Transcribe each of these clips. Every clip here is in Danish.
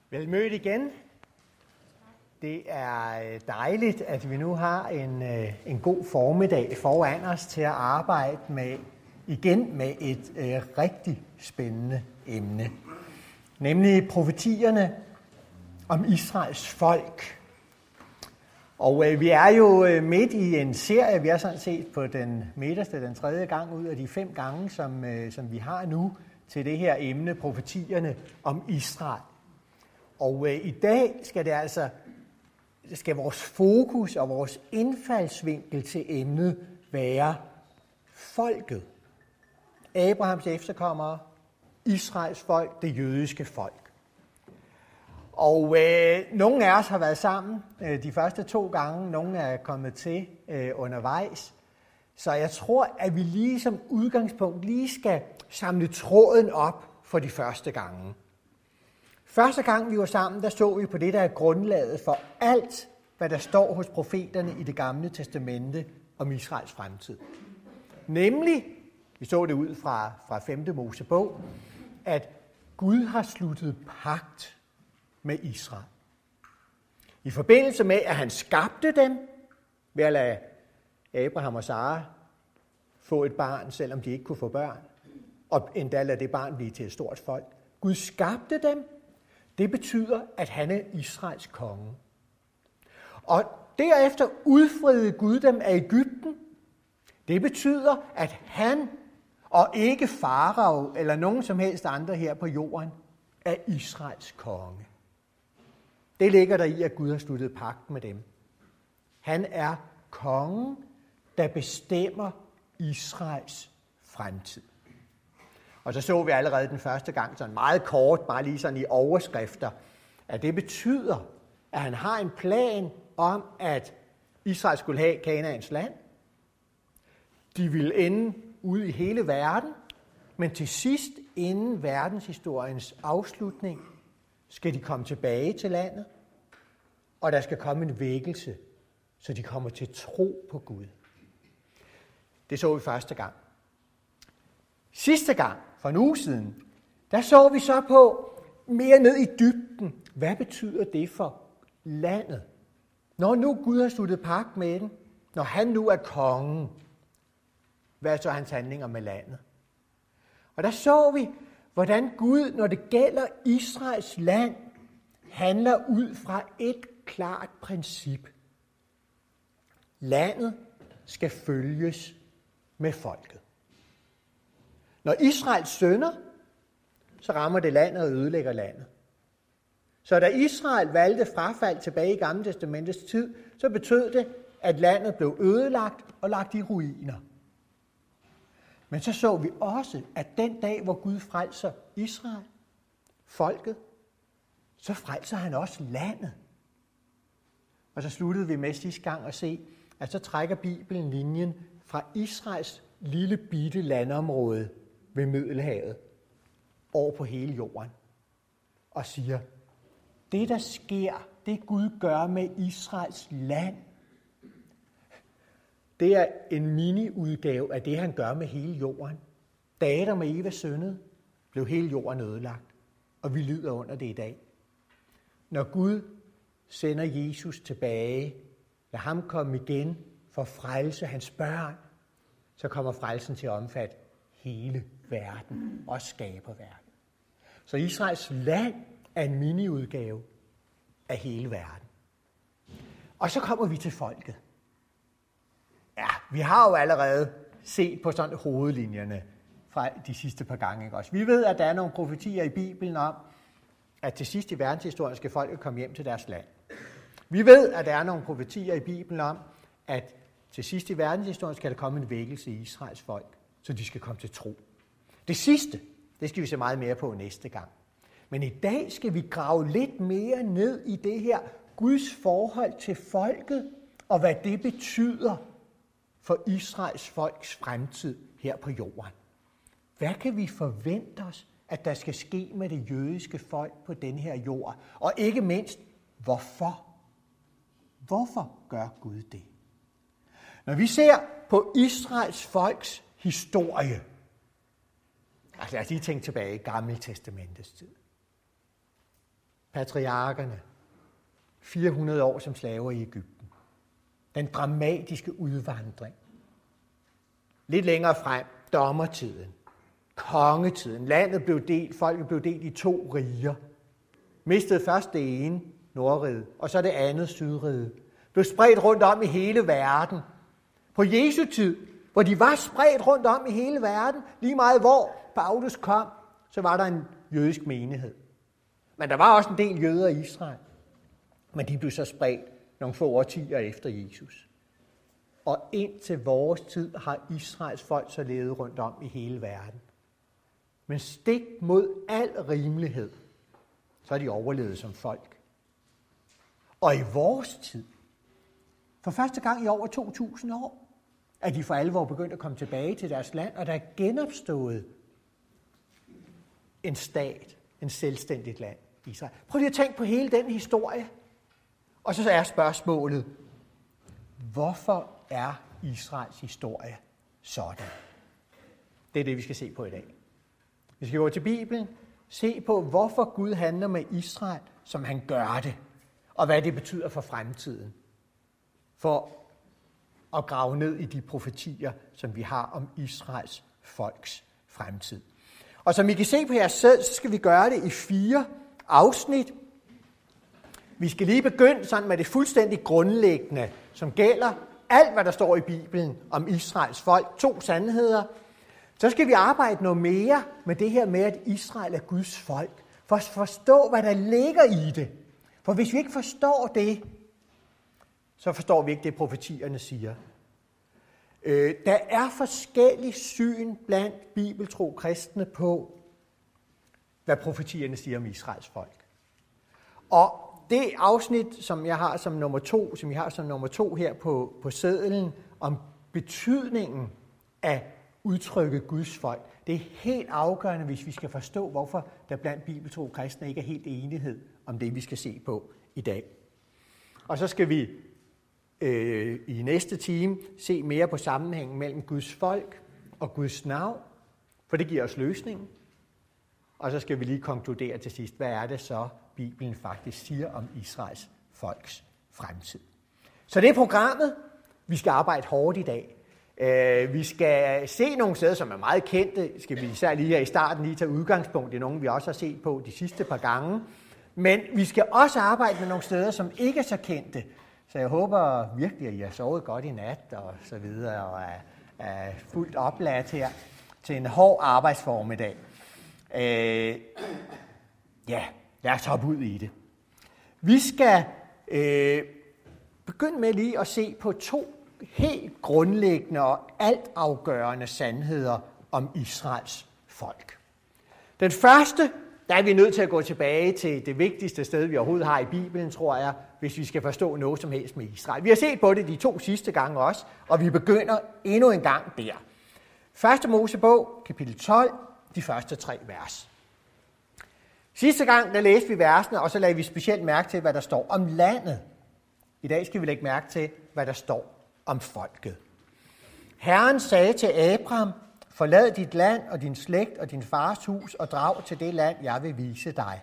Vel mødt igen. Det er dejligt, at vi nu har en god formiddag foran os til at arbejde med et rigtig spændende emne. Nemlig profetierne om Israels folk. Og vi er jo midt i en serie, vi er sådan set på den midterste, den 3. gang ud af de 5 gange, som vi har nu til det her emne, profetierne om Israel. Og i dag skal vores fokus og vores indfaldsvinkel til emnet være folket. Abrahams efterkommere, Israels folk, det jødiske folk. Og nogle af os har været sammen de første 2 gange, nogle er kommet til undervejs. Så jeg tror, at vi lige som udgangspunkt lige skal samle tråden op for de første gange. Første gang vi var sammen, der så vi på det, der er grundlaget for alt, hvad der står hos profeterne i det gamle testamente om Israels fremtid. Nemlig, vi så det ud fra 5. Mosebog, at Gud har sluttet pagt med Israel. I forbindelse med, at han skabte dem, ved at lade Abraham og Sara få et barn, selvom de ikke kunne få børn, og endda lade det barn blive til et stort folk. Gud skabte dem. Det betyder, at han er Israels konge. Og derefter udfriede Gud dem af Egypten. Det betyder, at han og ikke farao eller nogen som helst andre her på jorden er Israels konge. Det ligger der i, at Gud har sluttet pagt med dem. Han er kongen, der bestemmer Israels fremtid. Og så vi allerede den første gang, sådan meget kort, bare lige sådan i overskrifter, at det betyder, at han har en plan om, at Israel skulle have Kanaans land. De ville ende ude i hele verden, men til sidst, inden verdenshistoriens afslutning, skal de komme tilbage til landet, og der skal komme en vækkelse, så de kommer til tro på Gud. Det så vi første gang. Sidste gang, for en uge siden, der så vi så på mere ned i dybden. Hvad betyder det for landet? Når nu Gud har sluttet pagt med den, når han nu er kongen, hvad er så hans handlinger med landet? Og der så vi, hvordan Gud, når det gælder Israels land, handler ud fra et klart princip. Landet skal følges med folket. Når Israel synder, så rammer det landet og ødelægger landet. Så da Israel valgte frafald tilbage i Gamle Testamentets tid, så betød det, at landet blev ødelagt og lagt i ruiner. Men så vi også, at den dag, hvor Gud frelser Israel, folket, så frelser han også landet. Og så sluttede vi med sidste gang at se, at så trækker Bibelen linjen fra Israels lille bitte landområde ved Middelhavet over på hele jorden og siger, det der sker, det Gud gør med Israels land, det er en mini-udgave af det, han gør med hele jorden. Da Adam og Eva syndede, blev hele jorden ødelagt, og vi lider under det i dag. Når Gud sender Jesus tilbage, lad ham komme igen for at frelse hans børn, så kommer frelsen til at omfatte hele verden og skaberværket. Så Israels land er en mini-udgave af hele verden. Og så kommer vi til folket. Ja, vi har jo allerede set på sådan hovedlinjerne fra de sidste par gange. Ikke også? Vi ved, at der er nogle profetier i Bibelen om, at til sidst i verdenshistorien skal folket komme hjem til deres land. Vi ved, at der er nogle profetier i Bibelen om, at til sidst i verdenshistorien skal der komme en vækkelse i Israels folk, så de skal komme til tro. Det sidste, det skal vi se meget mere på næste gang. Men i dag skal vi grave lidt mere ned i det her Guds forhold til folket, og hvad det betyder for Israels folks fremtid her på jorden. Hvad kan vi forvente os, at der skal ske med det jødiske folk på den her jord? Og ikke mindst, hvorfor? Hvorfor gør Gud det? Når vi ser på Israels folks historie, altså lad os lige tænke tilbage i Gamle Testamentets tid. patriarkerne, 400 år som slaver i Egypten, den dramatiske udvandring. Lidt længere frem, dommertiden, kongetiden, landet blev delt, folket blev delt i 2 riger. Mistede først det ene, Nordriget, og så det andet, Sydriget. Blev spredt rundt om i hele verden. På Jesu tid, hvor de var spredt rundt om i hele verden, lige meget hvor Paulus kom, så var der en jødisk menighed. Men der var også en del jøder i Israel. Men de blev så spredt nogle få årtier efter Jesus. Og indtil vores tid har Israels folk så levet rundt om i hele verden. Men stik mod al rimelighed, så er de overlevet som folk. Og i vores tid, for første gang i over 2000 år, er de for alvor begyndt at komme tilbage til deres land, og der er genopstået en stat, en selvstændigt land, Israel. Prøv lige at tænke på hele den historie. Og så er spørgsmålet, hvorfor er Israels historie sådan? Det er det, vi skal se på i dag. Vi skal gå til Bibelen, se på, hvorfor Gud handler med Israel, som han gør det, og hvad det betyder for fremtiden. For at grave ned i de profetier, som vi har om Israels folks fremtid. Og som I kan se på jeres sæd, så skal vi gøre det i 4 afsnit. Vi skal lige begynde sådan med det fuldstændig grundlæggende, som gælder alt, hvad der står i Bibelen om Israels folk. 2 sandheder. Så skal vi arbejde noget mere med det her med, at Israel er Guds folk. For at forstå, hvad der ligger i det. For hvis vi ikke forstår det, så forstår vi ikke det, profetierne siger. Der er forskellige syn blandt bibeltro kristne på, hvad profetierne siger om Israels folk. Og det afsnit, som jeg har som nummer 2, som jeg har som nummer 2 her på sedlen, om betydningen af udtrykket Guds folk, det er helt afgørende, hvis vi skal forstå, hvorfor der blandt bibeltro kristne ikke er helt enighed om det, vi skal se på i dag. Og så skal vi i næste time se mere på sammenhængen mellem Guds folk og Guds navn, for det giver os løsningen. Og så skal vi lige konkludere til sidst, hvad er det så, Bibelen faktisk siger om Israels folks fremtid. Så det er programmet. Vi skal arbejde hårdt i dag. Vi skal se nogle steder, som er meget kendte. Skal vi især lige her i starten lige tage udgangspunkt i nogle, vi også har set på de sidste par gange. Men vi skal også arbejde med nogle steder, som ikke er så kendte. Så jeg håber virkelig, at I har sovet godt i nat og så videre, og er fuldt opladt her til en hård arbejdsformiddag. Lad os hoppe ud i det. Vi skal begynde med lige at se på 2 helt grundlæggende og altafgørende sandheder om Israels folk. Den første, der er vi nødt til at gå tilbage til det vigtigste sted, vi overhovedet har i Bibelen, tror jeg, hvis vi skal forstå noget som helst med Israel. Vi har set på det de 2 sidste gange også, og vi begynder endnu en gang der. 1. Mosebog, kapitel 12, de første 3 vers. Sidste gang, der læste vi versene, og så lagde vi specielt mærke til, hvad der står om landet. I dag skal vi lægge mærke til, hvad der står om folket. Herren sagde til Abraham, forlad dit land og din slægt og din fars hus og drag til det land, jeg vil vise dig.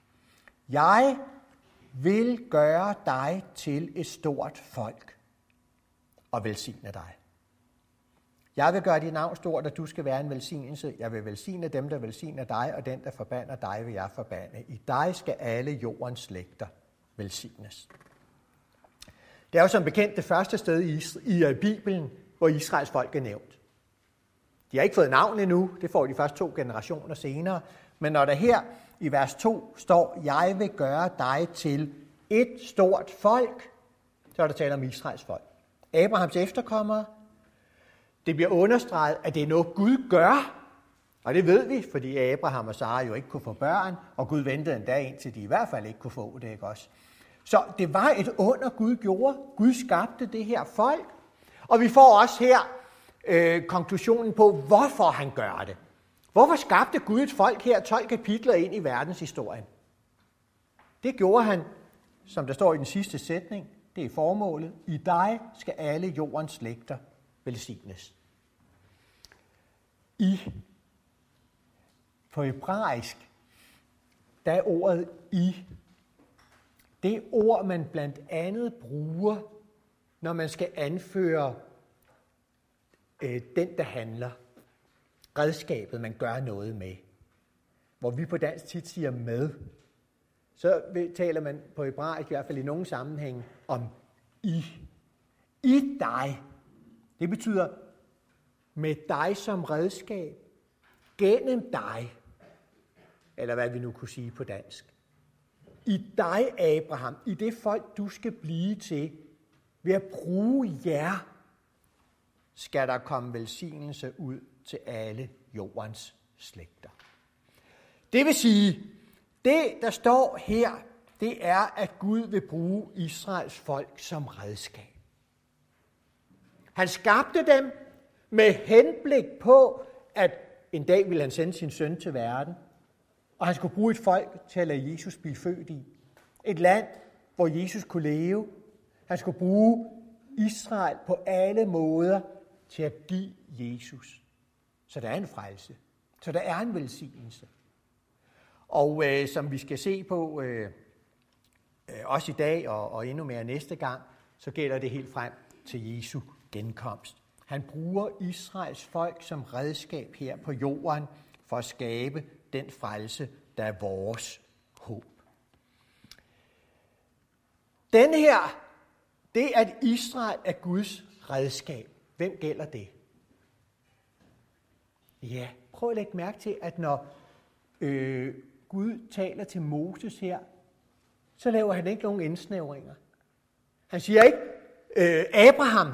Jeg vil gøre dig til et stort folk og velsigne dig. Jeg vil gøre dit navn stort, og du skal være en velsignelse. Jeg vil velsigne dem, der velsigner dig, og den, der forbander dig, vil jeg forbande. I dig skal alle jordens slægter velsignes. Det er jo som bekendt det første sted i Bibelen, hvor Israels folk er nævnt. De har ikke fået navn endnu, det får de først 2 generationer senere. Men når der her i vers 2 står, jeg vil gøre dig til et stort folk, så er der tale om Israels folk. Abrahams efterkommere. Det bliver understreget, at det er noget, Gud gør. Og det ved vi, fordi Abraham og Sara jo ikke kunne få børn, og Gud ventede en dag indtil de i hvert fald ikke kunne få det, ikke også? Så det var et under, Gud gjorde. Gud skabte det her folk. Og vi får også her konklusionen på, hvorfor han gør det. Hvorfor skabte Gud et folk her 12 kapitler ind i verdenshistorien? Det gjorde han, som der står i den sidste sætning, det er formålet. I dig skal alle jordens slægter velsignes. På hebraisk, der er ordet i det ord, man blandt andet bruger, når man skal anføre den, der handler. Redskabet, man gør noget med. Hvor vi på dansk tit siger med, så taler man på hebraisk, i hvert fald i nogle sammenhæng, om i. I dig. Det betyder med dig som redskab, gennem dig, eller hvad vi nu kunne sige på dansk. I dig, Abraham, i det folk, du skal blive til, ved at bruge jer, skal der komme velsignelse ud til alle jordens slægter. Det vil sige, det der står her, det er, at Gud vil bruge Israels folk som redskab. Han skabte dem med henblik på, at en dag ville han sende sin søn til verden, og han skulle bruge et folk til at lade Jesus blive født i. Et land, hvor Jesus kunne leve. Han skulle bruge Israel på alle måder til at give Jesus. Så der er en frelse. Så der er en velsignelse. Og som vi skal se på også i dag og endnu mere næste gang, så gælder det helt frem til Jesu genkomst. Han bruger Israels folk som redskab her på jorden for at skabe den frelse, der er vores håb. Den her, det at Israel er Guds redskab. Hvem gælder det? Ja, prøv at lægge mærke til, at når Gud taler til Moses her, så laver han ikke nogen indsnævringer. Han siger ikke, Abraham,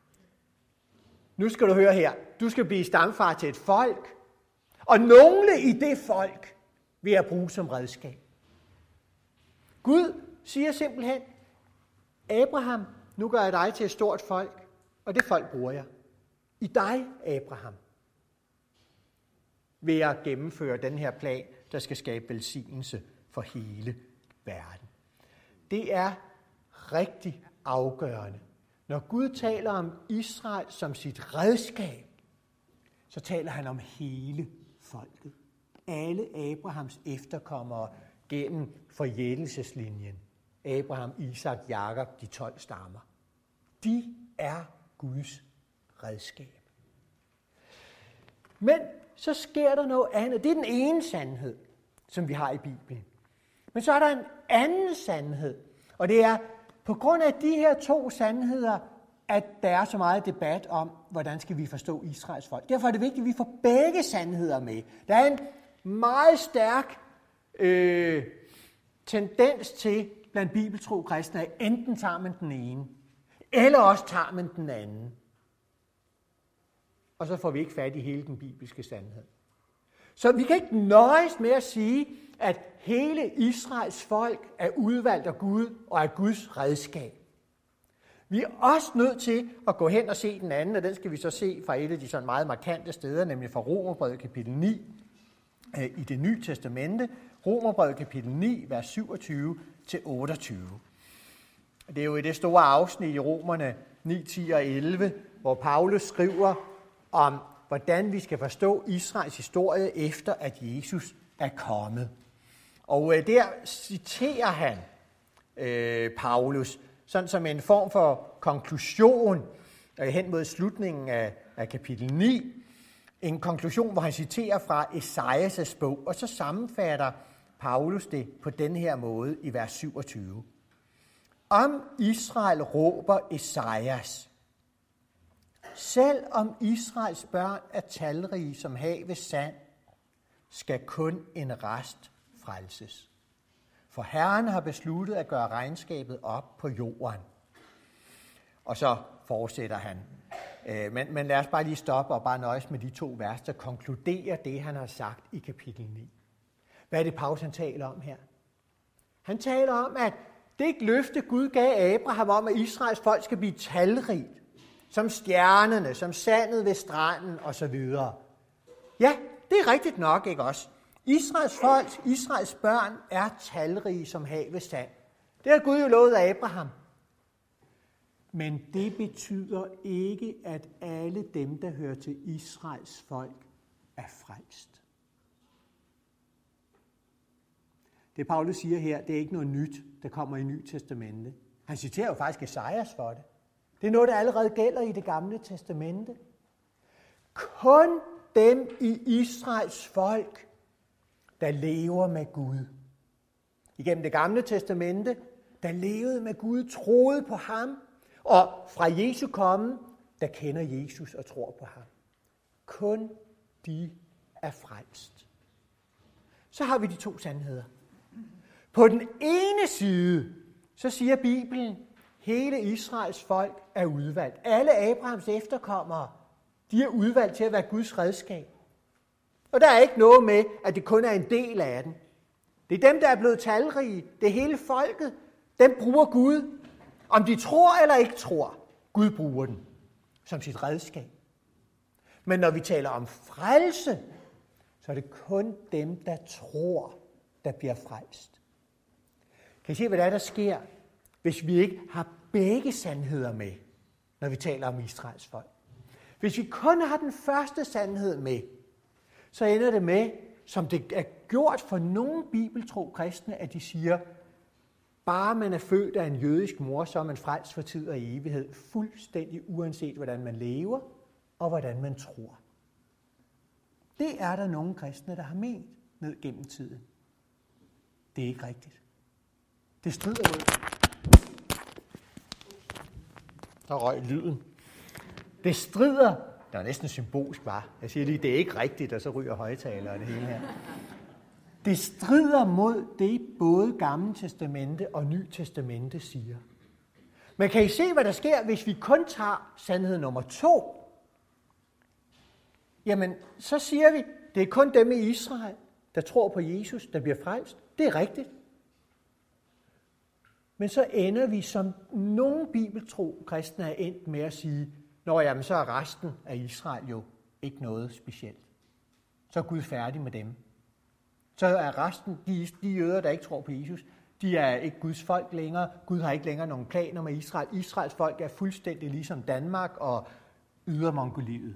nu skal du høre her, du skal blive stamfar til et folk, og nogle i det folk vil jeg bruge som redskab. Gud siger simpelthen, Abraham, nu gør jeg dig til et stort folk, og det folk bruger jeg. I dig, Abraham, vil jeg gennemføre den her plan, der skal skabe velsignelse for hele verden. Det er rigtig afgørende. Når Gud taler om Israel som sit redskab, så taler han om hele folket. Alle Abrahams efterkommere gennem forjættelseslinjen. Abraham, Isak, Jakob, de 12 stammer. De er Guds redskab. Men så sker der noget andet. Det er den ene sandhed, som vi har i Bibelen. Men så er der en anden sandhed, og det er på grund af de her to sandheder, at der er så meget debat om, hvordan skal vi forstå Israels folk. Derfor er det vigtigt, at vi får begge sandheder med. Der er en meget stærk tendens til blandt bibeltro kristne, at enten tager man den ene, eller også tager man den anden. Og så får vi ikke fat i hele den bibelske sandhed. Så vi kan ikke nøjes med at sige, at hele Israels folk er udvalgt af Gud og er Guds redskab. Vi er også nødt til at gå hen og se den anden, og den skal vi så se fra et af de sådan meget markante steder, nemlig fra Romerbrevet kapitel 9 i det nye testamente. Romerbrevet kapitel 9, vers 27-28. Det er jo i det store afsnit i Romerne 9, 10 og 11, hvor Paulus skriver om, hvordan vi skal forstå Israels historie efter, at Jesus er kommet. Og der citerer han Paulus, sådan som en form for konklusion hen mod slutningen af kapitel 9. En konklusion, hvor han citerer fra Esajas bog, og så sammenfatter Paulus det på den her måde i vers 27. Om Israel råber Esajas, selv om Israels børn er talrige som havets sand, skal kun en rest frelses. For Herren har besluttet at gøre regnskabet op på jorden. Og så fortsætter han. Men lad os bare lige stoppe og bare nøjes med de to vers, der konkluderer det, han har sagt i kapitel 9. Hvad er det, Paulus han taler om her? Han taler om, at det løfte Gud gav Abraham om, at Israels folk skal blive talrigt, som stjernerne, som sandet ved stranden osv. Ja, det er rigtigt nok, ikke også? Israels folk, Israels børn er talrige som havets sand. Det har Gud jo lovet af Abraham. Men det betyder ikke, at alle dem, der hører til Israels folk, er frelst. Det Paulus siger her, det er ikke noget nyt, der kommer i Nye Testamente. Han citerer jo faktisk Esajas for det. Det er noget, der allerede gælder i det gamle testamente. Kun dem i Israels folk, der lever med Gud. Igennem det gamle testamente, der levede med Gud, troede på ham, og fra Jesu komme, der kender Jesus og tror på ham. Kun de er frelst. Så har vi de to sandheder. På den ene side, så siger Bibelen, hele Israels folk er udvalgt. Alle Abrahams efterkommere, de er udvalgt til at være Guds redskab. Og der er ikke noget med, at det kun er en del af den. Det er dem, der er blevet talrige. Det er hele folket. Dem bruger Gud. Om de tror eller ikke tror, Gud bruger den som sit redskab. Men når vi taler om frelse, så er det kun dem, der tror, der bliver frelst. Kan I se, hvad der sker, hvis vi ikke har begge sandheder med, når vi taler om Israels folk? Hvis vi kun har den første sandhed med, så ender det med, som det er gjort for nogle bibeltro kristne, at de siger, bare man er født af en jødisk mor, så er man frelst for tid og evighed, fuldstændig uanset hvordan man lever og hvordan man tror. Det er der nogle kristne, der har ment ned gennem tiden. Det er ikke rigtigt. Det strider mod. Der røg lyden. Det strider. Det var næsten symbolsk, var. Jeg siger lige, det er ikke rigtigt, og så ryger højtaler og det hele her. Det strider mod det, både Gamle Testamente og Nye Testamente siger. Men kan I se, hvad der sker, hvis vi kun tager sandhed nummer 2? Jamen, så siger vi, det er kun dem i Israel, der tror på Jesus, der bliver frelst. Det er rigtigt. Men så ender vi, som nogle bibeltro kristne er endt med at sige, nå jamen, så er resten af Israel jo ikke noget specielt. Så er Gud færdig med dem. Så er resten, de jøder, der ikke tror på Jesus, de er ikke Guds folk længere. Gud har ikke længere nogen planer med Israel. Israels folk er fuldstændig ligesom Danmark og Ydermongoliet.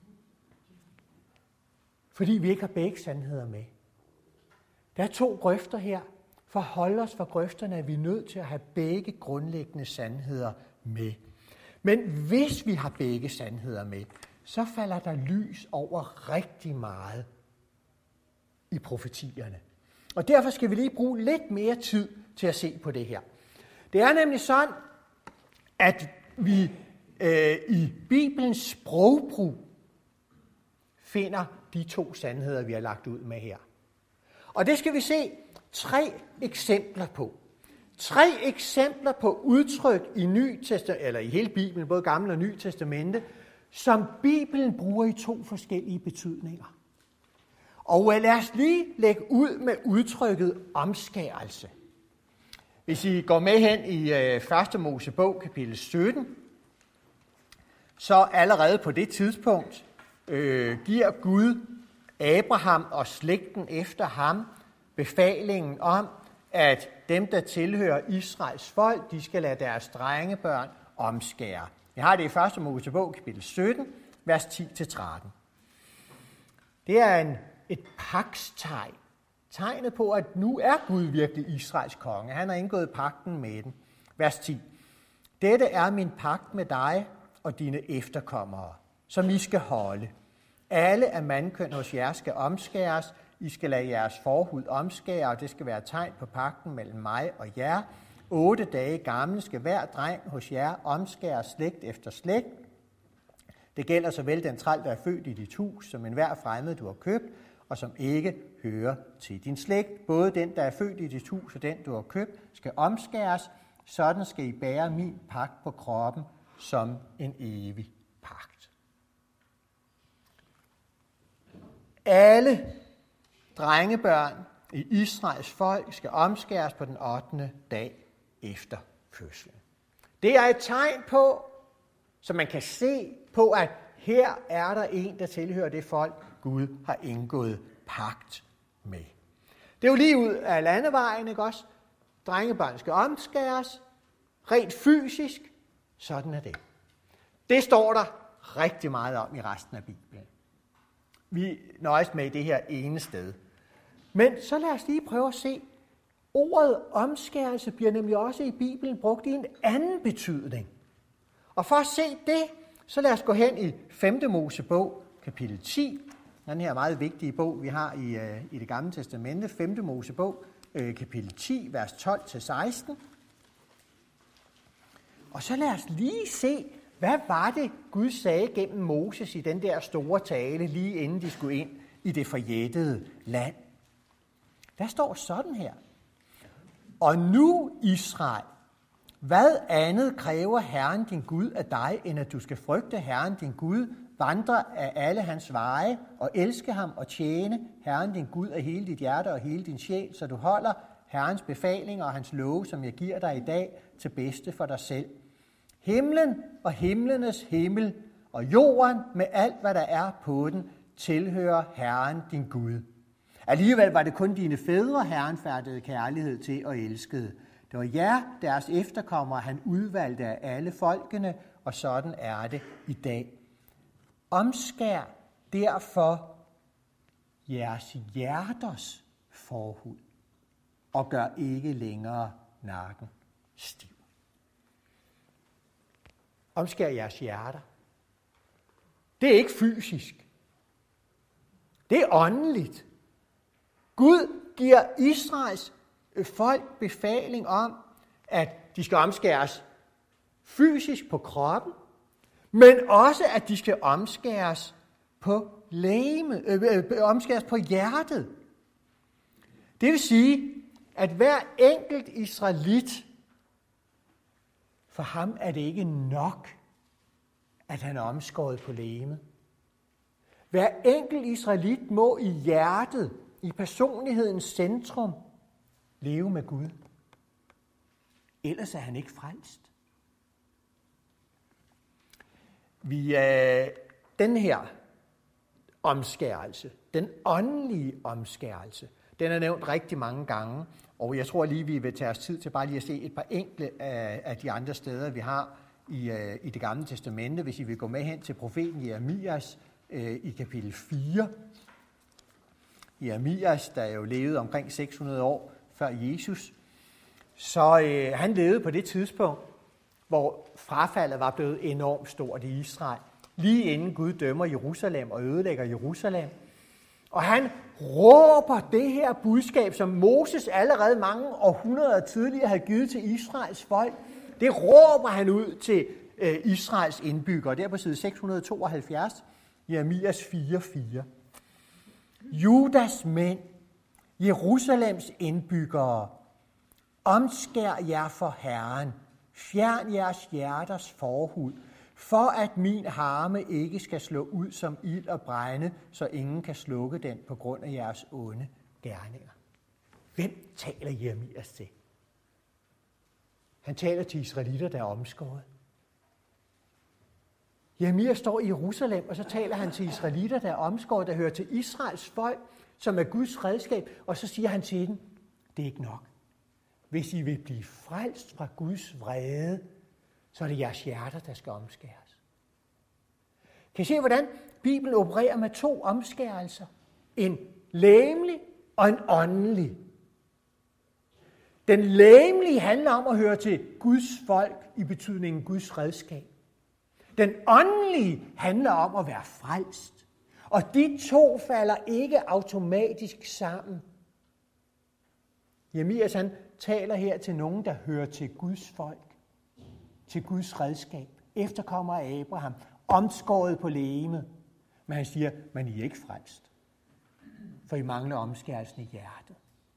Fordi vi ikke har begge sandheder med. Der er 2 grøfter her. For at holde os fra grøfterne er vi nødt til at have begge grundlæggende sandheder med. Men hvis vi har begge sandheder med, så falder der lys over rigtig meget i profetierne. Og derfor skal vi lige bruge lidt mere tid til at se på det her. Det er nemlig sådan, at vi i Bibelens sprogbrug finder de 2 sandheder, vi har lagt ud med her. Og det skal vi se 3 eksempler på. 3 eksempler på udtryk i eller i hele Bibelen, både Gamle og Nye Testamente, som Bibelen bruger i 2 forskellige betydninger. Og lad os lige lægge ud med udtrykket omskærelse. Hvis I går med hen i 1. Mosebog, kapitel 17, så allerede på det tidspunkt giver Gud Abraham og slægten efter ham befalingen om, at dem, der tilhører Israels folk, de skal lade deres drengebørn omskære. Jeg har det i 1. Mosebog, kapitel 17, vers 10-13. Det er et pagtstegn. Tegnet på, at nu er Gud virkelig Israels konge. Han har indgået pagten med den. Vers 10. Dette er min pagt med dig og dine efterkommere, som I skal holde. Alle af mandkøn hos jer skal omskæres. I skal lade jeres forhud omskære, og det skal være tegn på pagten mellem mig og jer. 8 dage gammel skal hver dreng hos jer omskære slægt efter slægt. Det gælder såvel den træl, der er født i dit hus, som enhver fremmed, du har købt, og som ikke hører til din slægt. Både den, der er født i dit hus, og den, du har købt, skal omskæres. Sådan skal I bære min pagt på kroppen som en evig pagt. Alle drengebørn i Israels folk skal omskæres på den 8. dag efter fødslen. Det er et tegn på, så man kan se på, at her er der en, der tilhører det folk, Gud har indgået pagt med. Det er jo lige ud af landevejen, ikke også? Drengebørn skal omskæres, rent fysisk, sådan er det. Det står der rigtig meget om i resten af Bibelen. Vi nøjes med det her ene sted. Men så lad os lige prøve at se, Ordet omskærelse bliver nemlig også i Bibelen brugt i en anden betydning. Og for at se det, så lad os gå hen i 5. Mosebog, kapitel 10. Den her meget vigtige bog, vi har i det gamle testamente. 5. Mosebog, kapitel 10, vers 12-16. Og så lad os lige se, hvad var det, Gud sagde gennem Moses i den der store tale, lige inden de skulle ind i det forjættede land. Der står sådan her. Og nu, Israel, hvad andet kræver Herren din Gud af dig, end at du skal frygte Herren din Gud, vandre af alle hans veje og elske ham og tjene Herren din Gud af hele dit hjerte og hele din sjæl, så du holder Herrens befalinger og hans love, som jeg giver dig i dag, til bedste for dig selv. Himlen og himlenes himmel og jorden med alt, hvad der er på den, tilhører Herren din Gud. Alligevel var det kun dine fædre, Herren fattede kærlighed til og elskede. Det var jer, deres efterkommere, han udvalgte af alle folkene, og sådan er det i dag. Omskær derfor jeres hjerters forhud, og gør ikke længere nakken stiv. Omskær jeres hjerter. Det er ikke fysisk. Det er åndeligt. Gud giver Israels folk befaling om, at de skal omskæres fysisk på kroppen, men også, at de skal omskæres på omskæres på hjertet. Det vil sige, at hver enkelt israelit, for ham er det ikke nok, at han er omskåret på legemet. Hver enkelt israelit må i hjertet, i personlighedens centrum, leve med Gud. Ellers er han ikke frelst. Den her omskærelse, den åndelige omskærelse, den er nævnt rigtig mange gange, og jeg tror lige, vi vil tage os tid til bare lige at se et par enkle af de andre steder, vi har i det gamle testamente, hvis I vil gå med hen til profeten Jeremias i kapitel 4. Jeremias, der jo levede omkring 600 år før Jesus, så han levede på det tidspunkt, hvor frafaldet var blevet enormt stort i Israel, lige inden Gud dømmer Jerusalem og ødelægger Jerusalem. Og han råber det her budskab, som Moses allerede mange århundreder tidligere havde givet til Israels folk. Det råber han ud til Israels indbyggere. Der på side 672, Jeremias 4:4. Judas mænd, Jerusalems indbyggere, omskær jer for Herren, fjern jeres hjerters forhud, for at min harme ikke skal slå ud som ild og brænde, så ingen kan slukke den på grund af jeres onde gerninger. Hvem taler Jeremias til? Han taler til israelitter, der er omskåret. Jeremias står i Jerusalem, og så taler han til israelitter, der er omskåret, der hører til Israels folk, som er Guds redskab, og så siger han til dem, det er ikke nok. Hvis I vil blive frelst fra Guds vrede, så er det jeres hjerter, der skal omskæres. Kan I se, hvordan Bibelen opererer med 2 omskærelser? En legemlig og en åndelig. Den legemlige handler om at høre til Guds folk i betydningen Guds redskab. Den åndelige handler om at være frelst. Og de 2 falder ikke automatisk sammen. Jeremias han taler her til nogen, der hører til Guds folk, til Guds redskab, efterkommer af Abraham, omskåret på legemet. Men han siger, men I er ikke frelst, for I mangler omskærelsen i hjertet.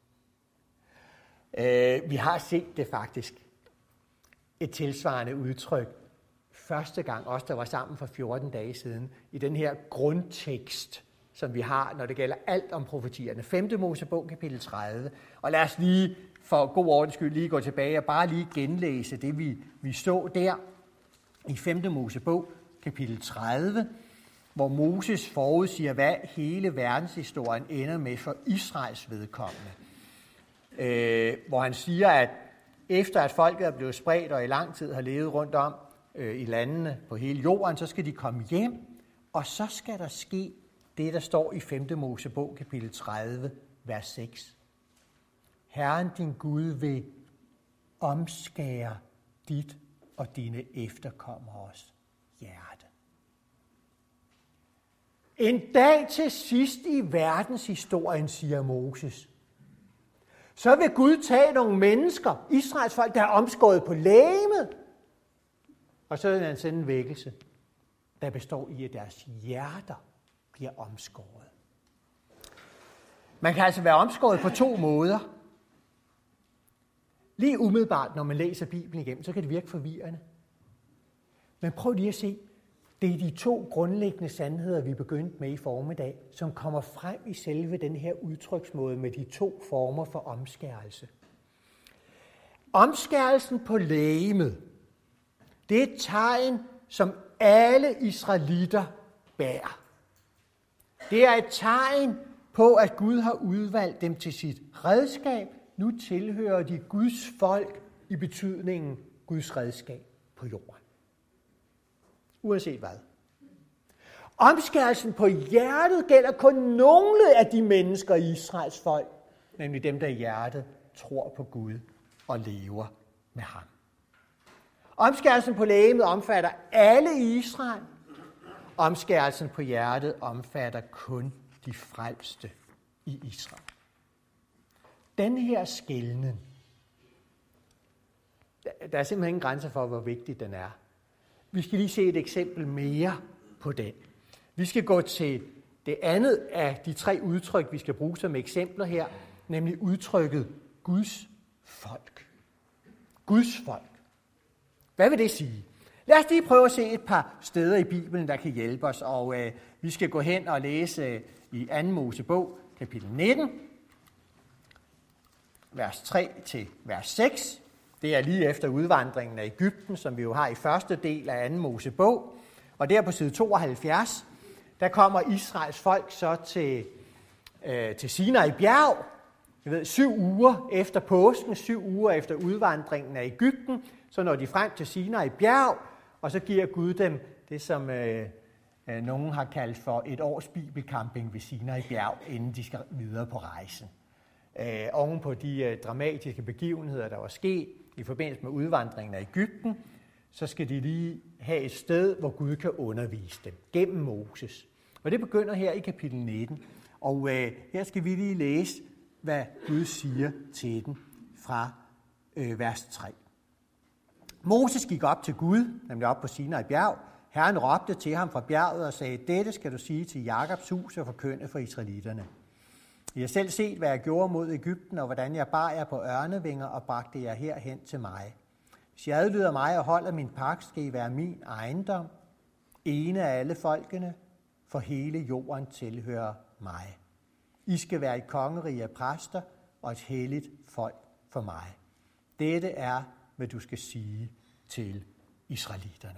Vi har set det faktisk, et tilsvarende udtryk, første gang, også der var sammen for 14 dage siden, i den her grundtekst, som vi har, når det gælder alt om profetierne. 5. Mosebog, kapitel 30. Og lad os lige, for god ordens skyld, lige gå tilbage og bare lige genlæse det, vi så der i 5. Mosebog, kapitel 30, hvor Moses forudsiger, hvad hele verdenshistorien ender med for Israels vedkommende. Hvor han siger, at efter at folket er blevet spredt og i lang tid har levet rundt om i landene på hele jorden, så skal de komme hjem, og så skal der ske det, der står i 5. Mosebog, kapitel 30, vers 6. Herren din Gud vil omskære dit og dine efterkommeres hjerte. En dag til sidst i verdenshistorien, siger Moses, så vil Gud tage nogle mennesker, Israels folk, der er omskåret på legemet, og så vil han sende en vækkelse, der består i, at deres hjerter bliver omskåret. Man kan altså være omskåret på to måder. Lige umiddelbart, når man læser Bibelen igennem, så kan det virke forvirrende. Men prøv lige at se, det er de to grundlæggende sandheder, vi begyndte med i formiddag, som kommer frem i selve den her udtryksmåde med de to former for omskærelse. Omskærelsen på legemet, det er et tegn, som alle israelitter bærer. Det er et tegn på, at Gud har udvalgt dem til sit redskab. Nu tilhører de Guds folk i betydningen Guds redskab på jorden. Uanset hvad. Omskærelsen på hjertet gælder kun nogle af de mennesker i Israels folk, nemlig dem, der i hjertet tror på Gud og lever med ham. Omskærelsen på legemet omfatter alle i Israel. Omskærelsen på hjertet omfatter kun de frelste i Israel. Den her skelnen, der er simpelthen ingen grænser for, hvor vigtig den er. Vi skal lige se et eksempel mere på den. Vi skal gå til det andet af de tre udtryk, vi skal bruge som eksempler her, nemlig udtrykket Guds folk. Guds folk. Hvad vil det sige? Lad os lige prøve at se et par steder i Bibelen, der kan hjælpe os, og vi skal gå hen og læse i 2. Mosebog, kapitel 19, vers 3 til vers 6. Det er lige efter udvandringen af Egypten, som vi jo har i første del af 2. Mosebog. Og der på side 72, der kommer Israels folk så til Sinai bjerg. Vi ved, 7 uger efter påsken, 7 uger efter udvandringen af Egypten, så når de frem til Sinai bjerg, og så giver Gud dem det, som nogen har kaldt for et års bibelcamping ved Sinai bjerg, inden de skal videre på rejsen. Oven på de dramatiske begivenheder, der var sket i forbindelse med udvandringen af Egypten, så skal de lige have et sted, hvor Gud kan undervise dem gennem Moses. Og det begynder her i kapitel 19. Og her skal vi lige læse, hvad Gud siger til dem fra vers 3. Moses gik op til Gud, nemlig op på Sinai bjerg. Herren råbte til ham fra bjerget og sagde, dette skal du sige til Jakobs hus og forkynde for israelitterne. I har selv set, hvad jeg gjorde mod Egypten, og hvordan jeg bar jer på ørnevinger og bragte jer herhen til mig. Hvis jeg adlyder mig og holder min pagt, skal I være min ejendom, ene af alle folkene, for hele jorden tilhører mig. I skal være et kongerige af præster og et helligt folk for mig. Dette er, hvad du skal sige til israelitterne.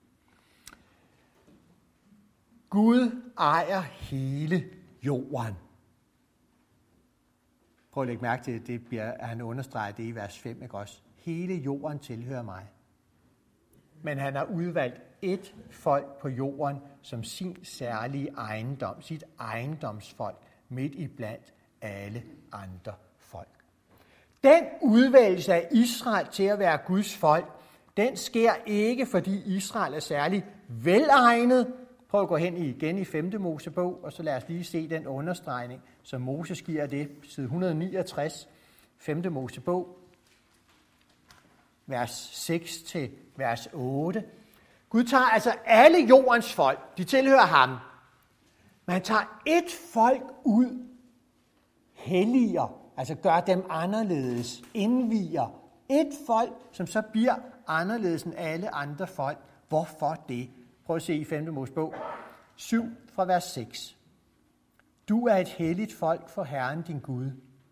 Gud ejer hele jorden. Prøv at lægge mærke til, at han understreger det i vers 5, ikke også? Hele jorden tilhører mig. Men han har udvalgt et folk på jorden som sin særlige ejendom, sit ejendomsfolk, midt i blandt alle andre folk. Den udvælgelse af Israel til at være Guds folk, den sker ikke, fordi Israel er særlig velegnet. Prøv at gå hen igen i 5. Mosebog, og så lad os lige se den understregning, som Moses giver det, side 169, 5. Mosebog, vers 6 til vers 8. Gud tager altså alle jordens folk, de tilhører ham. Men han tager et folk ud, helliger, altså gør dem anderledes, indviger. Et folk, som så bliver anderledes end alle andre folk. Hvorfor det? Prøv at se i 5. Mosebog 7 fra vers 6. Du er et helligt folk for Herren din Gud.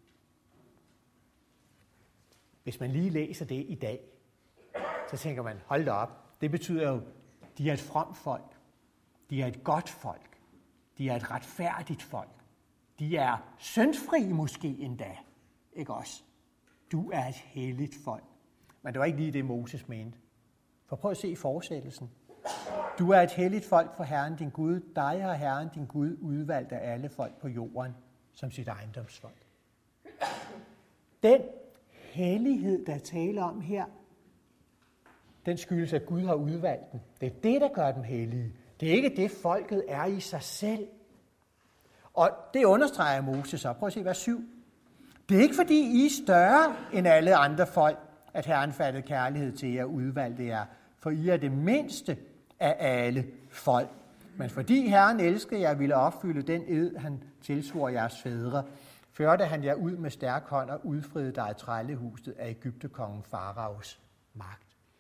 Hvis man lige læser det i dag, så tænker man, hold da op. Det betyder jo, de er et fromt folk. De er et godt folk. De er et retfærdigt folk. De er syndfri måske endda. Ikke også? Du er et helligt folk. Men det var ikke lige det, Moses mente. For prøv at se fortsættelsen. Du er et helligt folk for Herren din Gud. Dig har Herren din Gud udvalgt af alle folk på jorden som sit ejendomsfolk. Den hellighed, der taler om her, den skyldes, at Gud har udvalgt dem. Det er det, der gør dem hellige. Det er ikke det, folket er i sig selv. Og det understreger Moses op. Prøv at se vers 7. Det er ikke, fordi I er større end alle andre folk, at Herren fattede kærlighed til jer og udvalgte jer. For I er det mindste af alle folk. Men fordi Herren elskede jer, ville opfylde den ed, han tilsvor jeres fædre, førte han jer ud med stærk hånd og udfriede dig af trællehuset af Egyptekongen Faraos magt.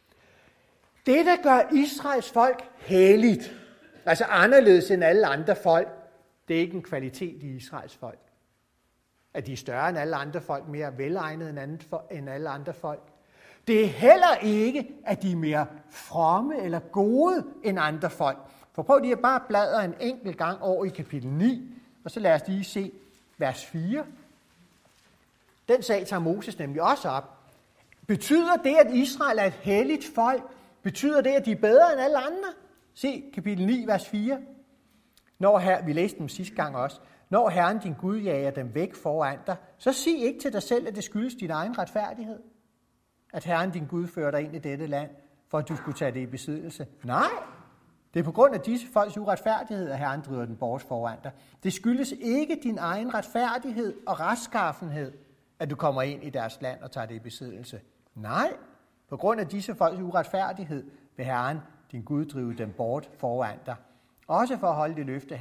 Det, der gør Israels folk helligt, altså anderledes end alle andre folk, det er ikke en kvalitet i Israels folk. At de er større end alle andre folk, mere velegnede end alle andre folk. Det er heller ikke, at de er mere fromme eller gode end andre folk. For prøv lige at bare bladre en enkelt gang over i kapitel 9, og så lad os lige se vers 4. Den sag tager Moses nemlig også op. Betyder det, at Israel er et helligt folk? Betyder det, at de er bedre end alle andre? Se kapitel 9, vers 4. Vi læste dem sidste gang også. Når Herren din Gud jager dem væk foran dig, så sig ikke til dig selv, at det skyldes din egen retfærdighed. At Herren din Gud fører dig ind i dette land, for at du skulle tage det i besiddelse. Nej, det er på grund af disse folks uretfærdighed, at Herren driver den bort foran dig. Det skyldes ikke din egen retfærdighed og retskaffenhed, at du kommer ind i deres land og tager det i besiddelse. Nej, på grund af disse folks uretfærdighed vil Herren din Gud drive dem bort foran dig. Også for at holde det løfte,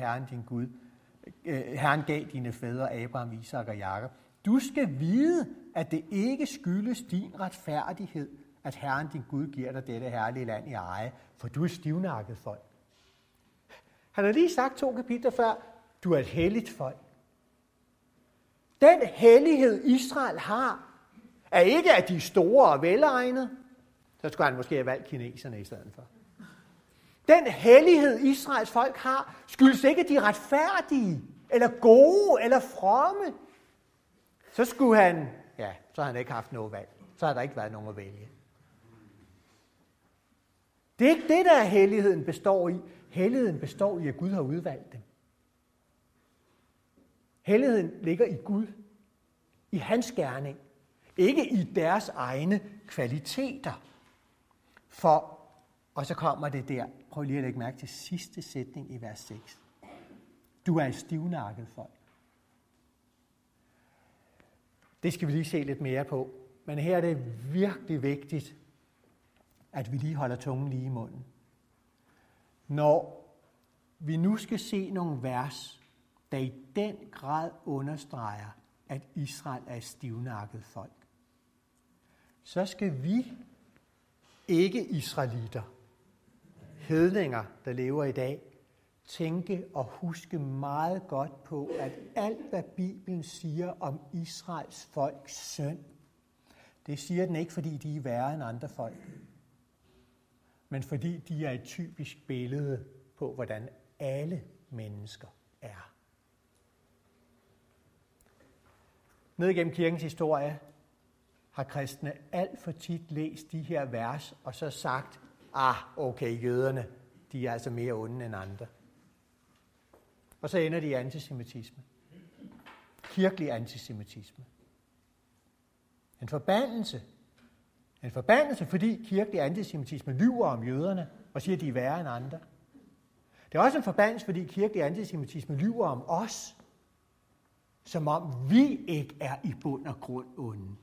Herren gav dine fædre Abraham, Isak og Jakob. Du skal vide, at det ikke skyldes din retfærdighed, at Herren din Gud giver dig dette herlige land i eje, for du er stivnakket folk. Han har lige sagt 2 kapitler før, du er et helligt folk. Den hellighed, Israel har, er ikke, at de er store og velegnede. Så skulle han måske have valgt kineserne i stedet for. Den hellighed, Israels folk har, skyldes ikke, at de er retfærdige, eller gode, eller fromme. Så har han ikke haft noget valg. Så har der ikke været nogen at vælge. Det er ikke det, der helligheden består i. Helligheden består i, at Gud har udvalgt dem. Helligheden ligger i Gud, i hans gerning, ikke i deres egne kvaliteter. Og så kommer det der, prøv lige at lægge mærke til sidste sætning i vers 6. Du er et stivnakket folk. Det skal vi lige se lidt mere på. Men her er det virkelig vigtigt, at vi lige holder tungen lige i munden. Når vi nu skal se nogle vers, der i den grad understreger, at Israel er et stivnakket folk, så skal vi, ikke israelitter, hedninger, der lever i dag, tænke og huske meget godt på, at alt, hvad Bibelen siger om Israels folks synd, det siger den ikke, fordi de er værre end andre folk, men fordi de er et typisk billede på, hvordan alle mennesker er. Ned igennem kirkens historie har kristne alt for tit læst de her vers, og så sagt, okay, jøderne, de er altså mere onde end andre. Og så ender de i antisemitisme. Kirkelig antisemitisme. En forbandelse. En forbandelse, fordi kirkelig antisemitisme lyver om jøderne og siger, at de er værre end andre. Det er også en forbandelse, fordi kirkelig antisemitisme lyver om os, som om vi ikke er i bund og grund onde.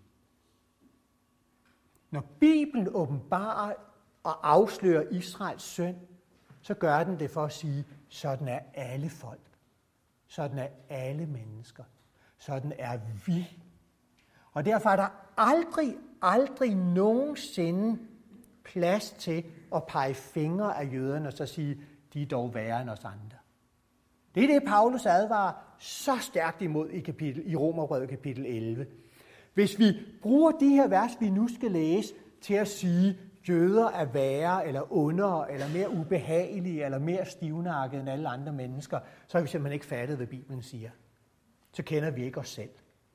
Når Bibelen åbenbarer og afslører Israels synd, så gør den det for at sige, sådan er alle folk. Sådan er alle mennesker. Sådan er vi. Og derfor er der aldrig nogensinde plads til at pege fingre af jøderne og så sige, de er dog værre end os andre. Det er det, Paulus advarer så stærkt imod i Romerbrevet kapitel 11. Hvis vi bruger de her vers, vi nu skal læse, til at sige, jøder er værre eller ondere, eller mere ubehagelige, eller mere stivnakkede end alle andre mennesker, så har vi simpelthen ikke fattet, hvad Bibelen siger. Så kender vi ikke os selv.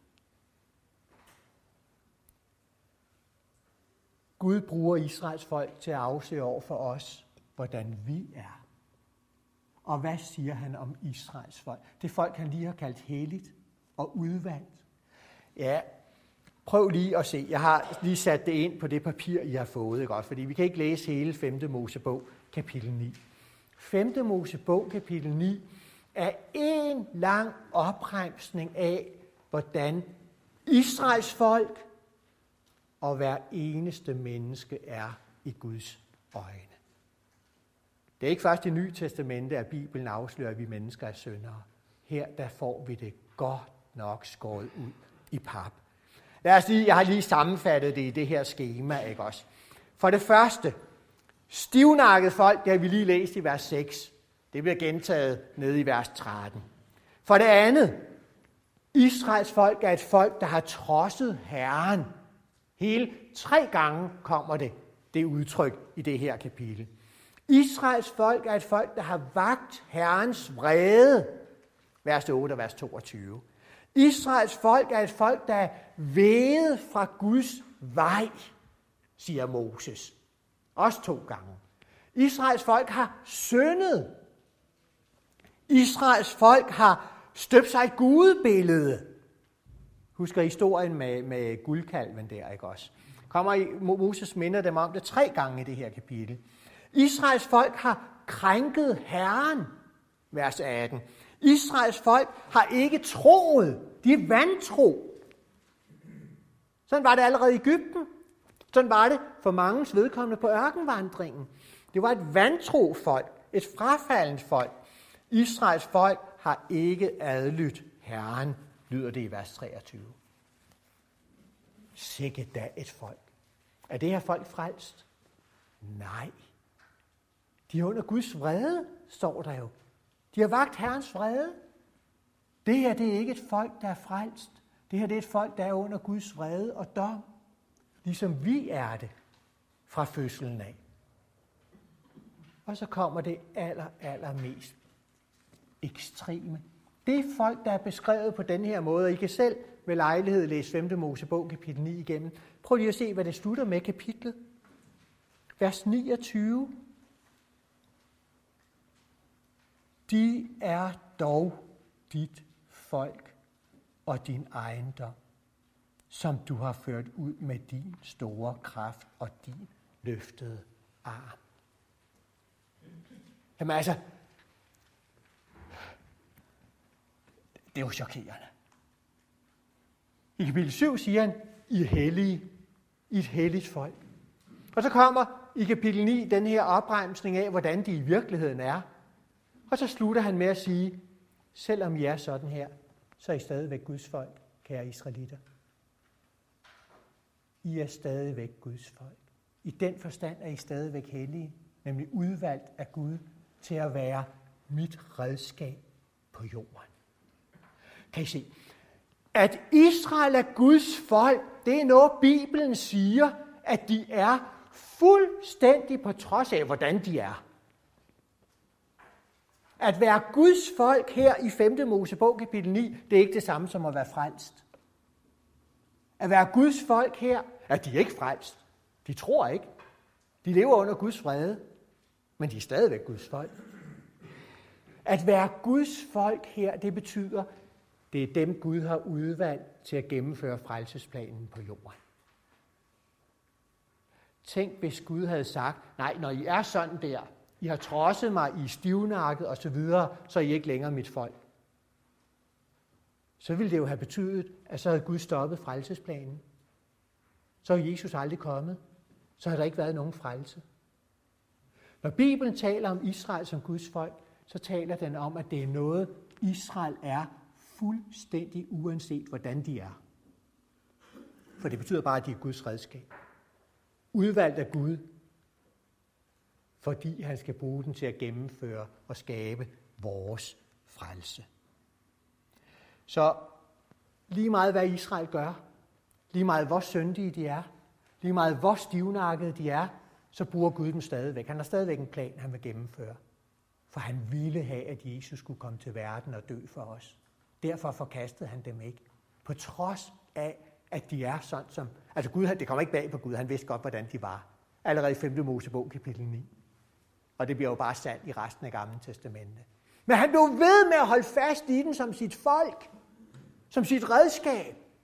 Gud bruger Israels folk til at afsøge over for os, hvordan vi er. Og hvad siger han om Israels folk? Det folk, han lige har kaldt helligt og udvalgt. Ja, prøv lige at se. Jeg har lige sat det ind på det papir, I har fået, ikke også? Fordi vi kan ikke læse hele 5. Mosebog, kapitel 9. 5. Mosebog, kapitel 9, er en lang opremsning af, hvordan Israels folk og hver eneste menneske er i Guds øjne. Det er ikke først i Nye Testamente, at Bibelen afslører, at vi mennesker er syndere. Her der får vi det godt nok skåret ud i pap. Lad os lige, jeg har lige sammenfattet det i det her skema, ikke også? For det første, stivnakket folk, det har vi lige læst i vers 6. Det bliver gentaget nede i vers 13. For det andet, Israels folk er et folk, der har trodset Herren. Hele 3 gange kommer det udtryk i det her kapitel. Israels folk er et folk, der har vagt Herrens vrede. Vers 8 og vers 22. Israels folk er et folk, der er væget fra Guds vej, siger Moses. Også 2 gange. Israels folk har syndet. Israels folk har støbt sig et gudebillede. Husker historien med guldkalven der, ikke også? Moses minder dem om det 3 gange i det her kapitel. Israels folk har krænket Herren, vers 18. Israels folk har ikke troet. De er vantro. Sådan var det allerede i Egypten. Sådan var det for manges vedkommende på ørkenvandringen. Det var et vantro folk, et frafaldent folk. Israels folk har ikke adlydt Herren, lyder det i vers 23. Sikke da et folk. Er det her folk frelst? Nej. De er under Guds vrede, står der jo. De har vagt Herrens vrede. Det her, det er ikke et folk, der er frelst. Det her, det er et folk, der er under Guds vrede og dom. Ligesom vi det fra fødslen af. Og så kommer det allermest ekstreme. Det er folk, der er beskrevet på den her måde, og I kan selv ved lejlighed læse 5. Mosebog, kapitel 9 igennem. Prøv lige at se, hvad det slutter med kapitlet. Vers 29. De er dog dit folk og din ejendom, som du har ført ud med din store kraft og din løftede arm. Jamen altså, det er jo chokerende. I kapitel 7 siger han, I er hellige, I er et helligt folk. Og så kommer i kapitel 9 den her opremsning af, hvordan de i virkeligheden er. Og så slutter han med at sige, selvom I er sådan her, så er I stadigvæk Guds folk, kære israelitter. I er stadigvæk Guds folk. I den forstand er I stadigvæk hellige, nemlig udvalgt af Gud til at være mit redskab på jorden. Kan I se? At Israel er Guds folk, det er noget, Bibelen siger, at de er fuldstændig på trods af, hvordan de er. At være Guds folk her i 5. Mosebog, kapitel 9, det er ikke det samme som at være frelst. At være Guds folk her, at de er ikke frelst. De tror ikke. De lever under Guds vrede, men de er stadigvæk Guds folk. At være Guds folk her, det betyder, det er dem, Gud har udvalgt til at gennemføre frelsesplanen på jorden. Tænk, hvis Gud havde sagt, nej, når I er sådan der, I har trodset mig, I er stivnakket osv., så er I ikke længere mit folk. Så ville det jo have betydet, at så havde Gud stoppet frelsesplanen. Så er Jesus aldrig kommet. Så har der ikke været nogen frelse. Når Bibelen taler om Israel som Guds folk, så taler den om, at det er noget, Israel er fuldstændig uanset, hvordan de er. For det betyder bare, at de er Guds redskab. Udvalgt af Gud, fordi han skal bruge den til at gennemføre og skabe vores frelse. Så lige meget hvad Israel gør, lige meget hvor syndige de er, lige meget hvor stivnakkede de er, så bruger Gud dem stadigvæk. Han har stadigvæk en plan, han vil gennemføre. For han ville have, at Jesus skulle komme til verden og dø for os. Derfor forkastede han dem ikke. På trods af, at de er sådan som... Altså Gud, det kommer ikke bag på Gud, han vidste godt, hvordan de var. Allerede i 5. Mosebog, kapitel 9. Og det bliver jo bare sandt i resten af Gamle Testamente. Men han blev ved med at holde fast i den som sit folk, som sit redskab.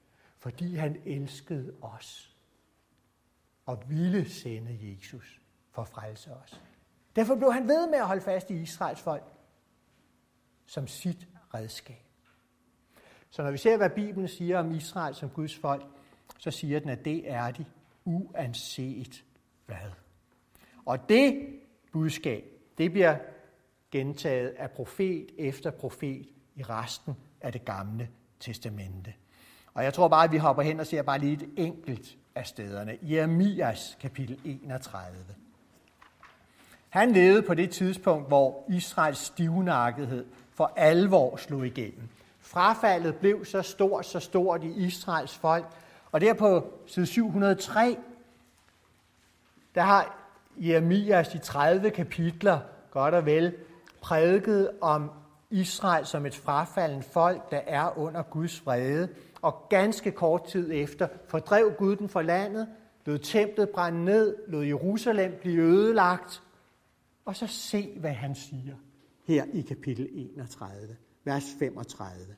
fordi han elskede os og ville sende Jesus for at frelse os. Derfor blev han ved med at holde fast i Israels folk som sit redskab. Så når vi ser, hvad Bibelen siger om Israel som Guds folk, så siger den, at det er de uanset hvad. Og det budskab, det bliver gentaget af profet efter profet i resten af det gamle testamente. Og jeg tror bare, at vi hopper hen og ser bare lige et enkelt af stederne. Jeremias kapitel 31. Han levede på det tidspunkt, hvor Israels stivnakkethed for alvor slog igennem. Frafaldet blev så stort i Israels folk. Og der på side 703, der har Jeremias i 30 kapitler, godt og vel, prædiket om Israel som et frafalden folk, der er under Guds vrede. Og ganske kort tid efter fordrev Gud den fra landet, lod templet brænde ned, lod Jerusalem blive ødelagt. Og så se, hvad han siger her i kapitel 31, vers 35.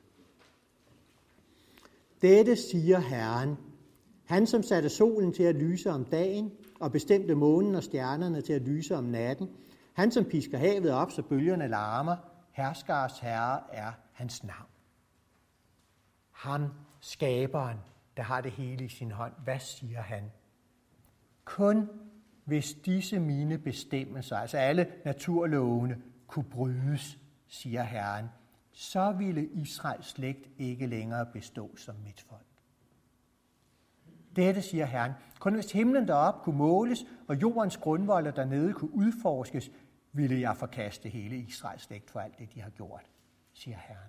Dette siger Herren, han som satte solen til at lyse om dagen, og bestemte månen og stjernerne til at lyse om natten, han som pisker havet op, så bølgerne larmer, herskers herre er hans navn. Ham, skaberen, der har det hele i sin hånd, hvad siger han? Kun hvis disse mine bestemmelser, altså alle naturlovene, kunne brydes, siger Herren, så ville Israels slægt ikke længere bestå som mit folk. Dette siger Herren, kun hvis himlen deroppe kunne måles, og jordens grundvolde dernede kunne udforskes, ville jeg forkaste hele Israels slægt for alt det, de har gjort, siger Herren.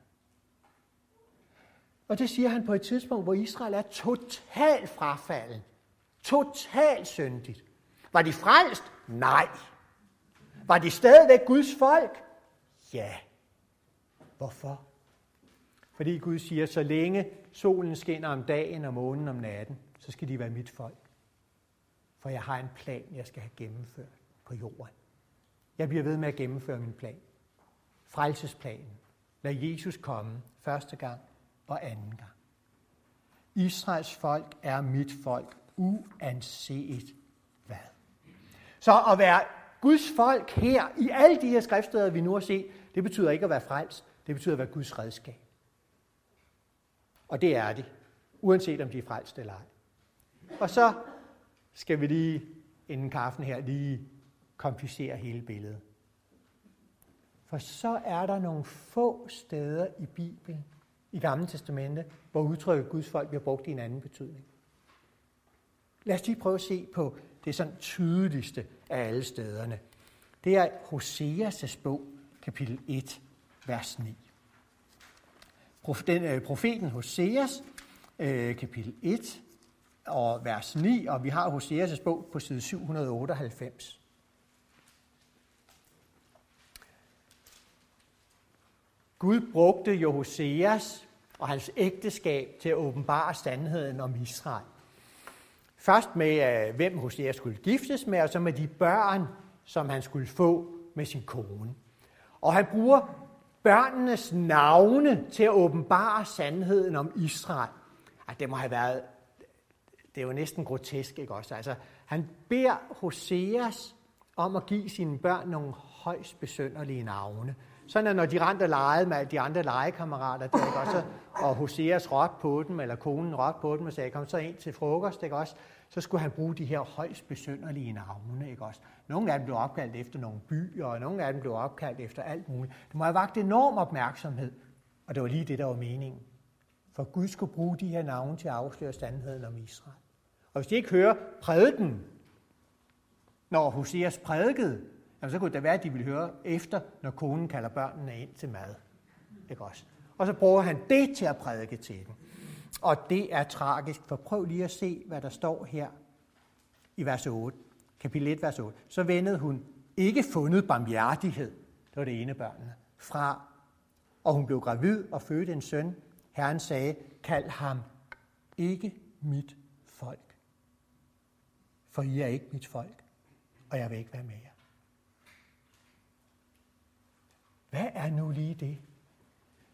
Og det siger han på et tidspunkt, hvor Israel er totalt frafalden, totalt syndigt. Var de frelst? Nej. Var de stadigvæk Guds folk? Ja. Hvorfor? Fordi Gud siger, så længe solen skinner om dagen og månen om natten, så skal de være mit folk. For jeg har en plan, jeg skal have gennemført på jorden. Jeg bliver ved med at gennemføre min plan. Frelsesplanen. Lad Jesus komme første gang og anden gang. Israels folk er mit folk, uanset hvad. Så at være Guds folk her, i alle de her skriftsteder, vi nu har set, det betyder ikke at være frelst, det betyder at være Guds redskab. Og det er de, uanset om de er frelst eller ej. Og så skal vi lige, inden kaffen her, lige komplicere hele billedet. For så er der nogle få steder i Bibelen, i Gamle Testamente, hvor udtrykket Guds folk bliver brugt i en anden betydning. Lad os lige prøve at se på det sådan tydeligste af alle stederne. Det er Hoseas' bog, kapitel 1, vers 9. Profeten Hoseas, kapitel 1 og vers 9, og vi har Hoseas' bog på side 798. Gud brugte jo Hoseas og hans ægteskab til at åbenbare sandheden om Israel. Først med, hvem Hosea skulle giftes med, og så med de børn, som han skulle få med sin kone. Og han bruger børnenes navne til at åbenbare sandheden om Israel. Det må have været, det er jo næsten grotesk, ikke også? Altså, han beder Hoseas om at give sine børn nogle højst besynderlige navne. Sådan at når de rendte og legede med de andre legekammerater, der, ikke også, og Hoseas råbte på dem, eller konen råbte på dem og sagde, kom så ind til frokost, ikke også, så skulle han bruge de her højst besynderlige navne, ikke også. Nogle af dem blev opkaldt efter nogle byer, og nogle af dem blev opkaldt efter alt muligt. Det må have vakt enorm opmærksomhed, og det var lige det, der var meningen. For Gud skulle bruge de her navne til at afsløre sandheden om Israel. Og hvis de ikke hører prædiken, når Hoseas prædikede, jamen, så kunne det være, at de ville høre efter, når konen kalder børnene ind til mad. Ikke også? Og så bruger han det til at prædike til dem. Og det er tragisk, for prøv lige at se, hvad der står her i vers 8. Kapitel 1, vers 8. Så vendede hun ikke fundet barmhjertighed, det var det ene børnene, fra, og hun blev gravid og fødte en søn. Herren sagde, kald ham ikke mit folk, for I er ikke mit folk, og jeg vil ikke være med jer. Hvad er nu lige det?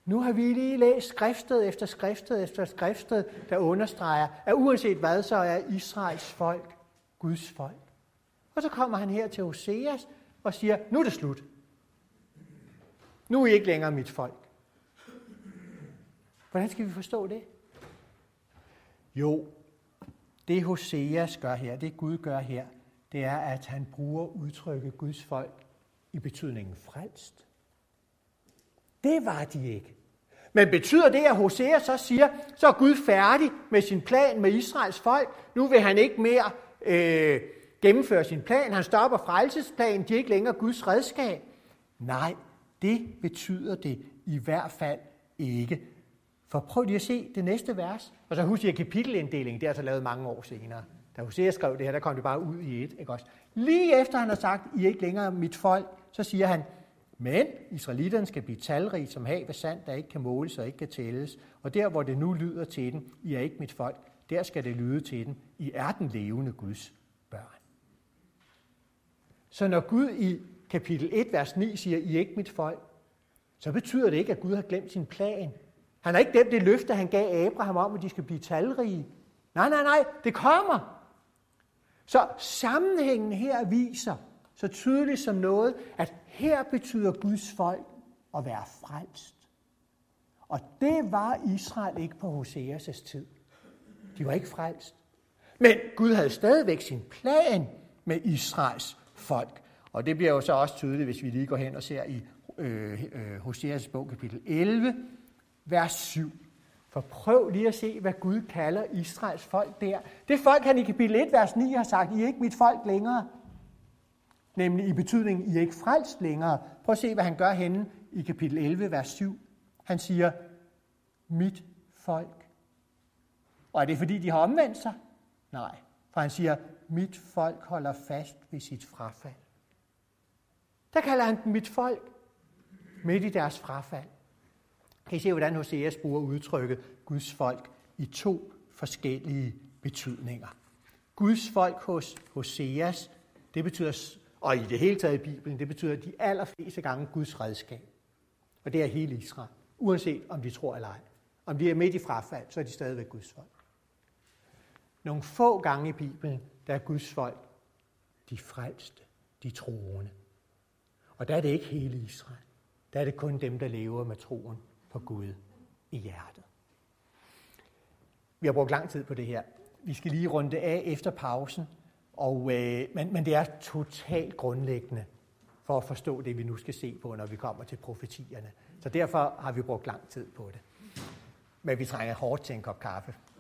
Nu har vi lige læst skriftet efter skriftet efter skriftet, der understreger, at uanset hvad, så er Israels folk Guds folk. Og så kommer han her til Hoseas og siger, nu er det slut. Nu er I ikke længere mit folk. Hvordan skal vi forstå det? Jo, det Hoseas gør her, det Gud gør her, det er, at han bruger udtrykket Guds folk i betydningen frelst. Det var de ikke. Men betyder det, at Hosea så siger, så er Gud færdig med sin plan med Israels folk? Nu vil han ikke mere gennemføre sin plan. Han stopper frelsesplanen. De er ikke længere Guds redskab. Nej, det betyder det i hvert fald ikke. For prøv lige at se det næste vers. Og så husk jeg kapitelinddelingen, det er altså lavet mange år senere. Da Hosea skrev det her, der kom det bare ud i et. Ikke også? Lige efter han har sagt, I er ikke længere mit folk, så siger han, men israelitterne skal blive talrige som havet sand, der ikke kan måles og ikke kan tælles. Og der, hvor det nu lyder til den, I er ikke mit folk, der skal det lyde til den, I er den levende Guds børn. Så når Gud i kapitel 1, vers 9 siger, I er ikke mit folk, så betyder det ikke, at Gud har glemt sin plan. Han har ikke glemt det løfte, han gav Abraham om, at de skal blive talrige. Nej, det kommer. Så sammenhængen her viser så tydeligt som noget, at her betyder Guds folk at være frelst. Og det var Israel ikke på Hoseas' tid. De var ikke frelst. Men Gud havde stadigvæk sin plan med Israels folk. Og det bliver jo så også tydeligt, hvis vi lige går hen og ser i Hoseas bog, kapitel 11, vers 7. For prøv lige at se, hvad Gud kalder Israels folk der. Det folk, han i kapitel 1, vers 9 har sagt, I er ikke mit folk længere. Nemlig i betydningen, I er ikke frelst længere. Prøv at se, hvad han gør henne i kapitel 11, vers 7. Han siger, mit folk. Og er det fordi, de har omvendt sig? Nej, for han siger, mit folk holder fast ved sit frafald. Der kalder han dem mit folk, midt i deres frafald. Kan I se, hvordan Hoseas bruger udtrykket Guds folk i 2 forskellige betydninger. Guds folk hos Hoseas, det betyder, og i det hele taget i Bibelen, det betyder de allerfleste gange Guds redskab. Og det er hele Israel, uanset om de tror eller ej. Om de er midt i frafald, så er de stadigvæk Guds folk. Nogle få gange i Bibelen, der er Guds folk de frelste, de troende. Og der er det ikke hele Israel. Der er det kun dem, der lever med troen på Gud i hjertet. Vi har brugt lang tid på det her. Vi skal lige runde af efter pausen, men det er totalt grundlæggende for at forstå det, vi nu skal se på, når vi kommer til profetierne. Så derfor har vi brugt lang tid på det. Men vi trænger hårdt til en kop kaffe.